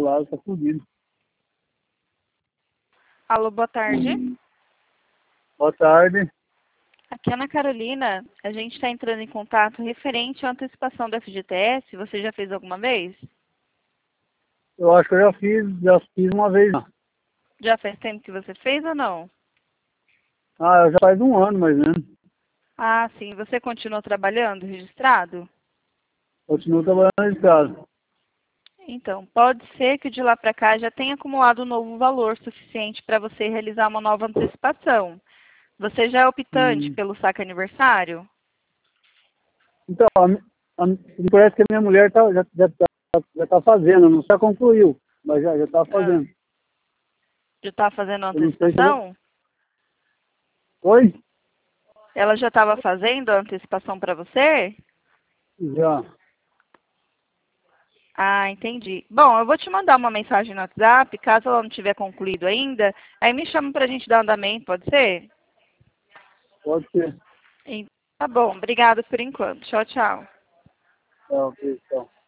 lado, tá fudido. Alô, boa tarde. Boa tarde. Aqui é a Ana Carolina. A gente está entrando em contato referente à antecipação do FGTS. Você já fez alguma vez? Eu acho que eu já fiz uma vez. Já faz tempo que você fez ou não? Ah, já faz um ano mais ou menos. Ah, sim. Você continua trabalhando, registrado? Continuo trabalhando de casa. Então, pode ser que de lá para cá já tenha acumulado um novo valor suficiente para você realizar uma nova antecipação. Você já é optante pelo saque aniversário? Então, me parece que a minha mulher já tá fazendo, não já concluiu, mas já tá fazendo. Já está fazendo a Eu não sei se antecipação? Oi? Ela já estava fazendo a antecipação para você? Já. Ah, entendi. Bom, eu vou te mandar uma mensagem no WhatsApp, caso ela não tiver concluído ainda, aí me chama para a gente dar andamento, pode ser? Pode ser. Tá bom, obrigada por enquanto. Tchau, tchau. Tá, ok, então.